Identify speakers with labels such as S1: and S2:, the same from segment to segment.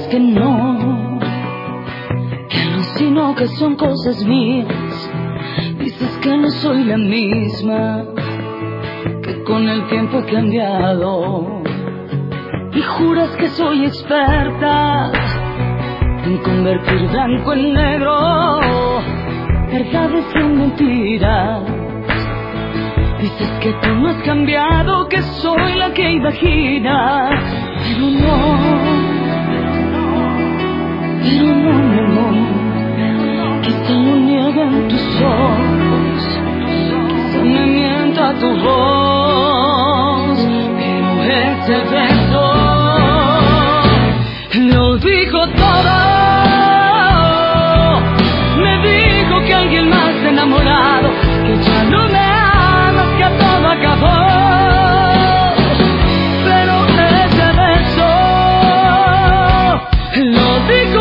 S1: que no sino que son cosas mías. Dices que no soy la misma, que con el tiempo he cambiado, y juras que soy experta en convertir blanco en negro, verdades en mentiras. Dices que tú no has cambiado, que soy la que imaginas, pero no, mi amor. Quizá lo niegan tus ojos, quizá me mienta tu voz, pero ese beso lo dijo todo. Me dijo que alguien más se ha enamorado, que ya no me amas, que todo acabó. Pero ese beso lo dijo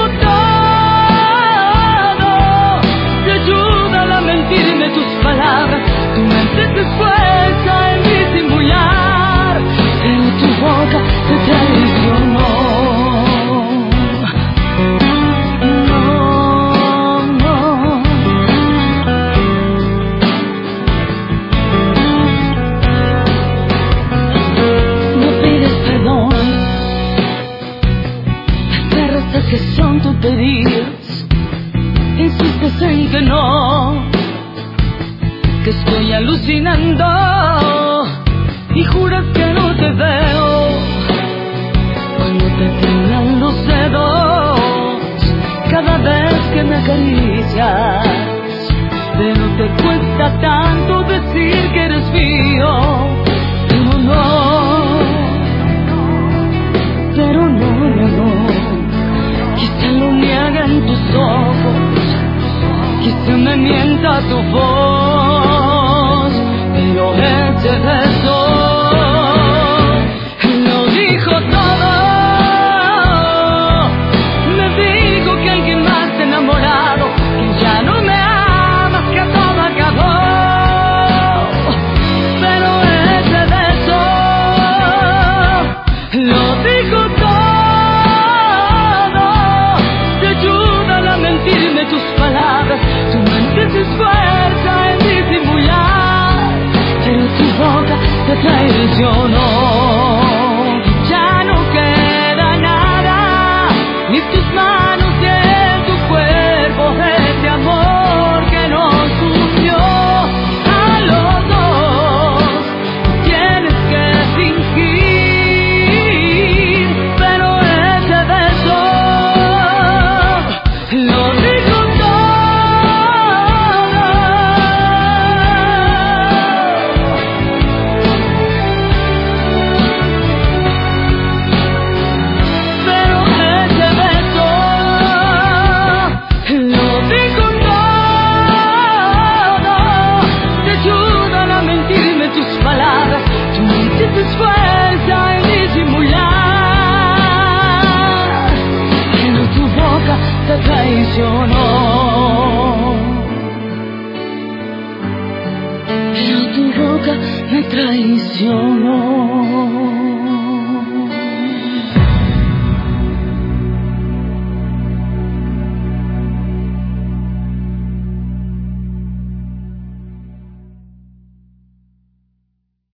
S1: todo. Te ayuda a mentirme tus palabras, tu mente te esfuerza en disimular, pero tu boca te traicionó. Que son tonterías, insistes en que no, que estoy alucinando, y juras que no te veo cuando te tiemblan los dedos cada vez que me acaricias. Pero te cuesta tanto decir que eres mío, pero no, mi amor. Quizá lo niegan tus ojos, quizá me mienta tu voz, pero ese beso lo dijo todo. Me dijo que alguien más se ha enamorado, que ya no me amas, que todo acabó. Pero ese beso lo dijo todo. Tus palabras, tu mente se esfuerza en disimular, pero tu boca te traicionó. Ya no queda nada, ni tus manos ni en tu cuerpo, ese amor que nos unió a los dos. Tienes que fingir, pero ese beso lo digo. Te esfuerza en disimular, pero tu boca te traicionó, pero tu boca me traicionó.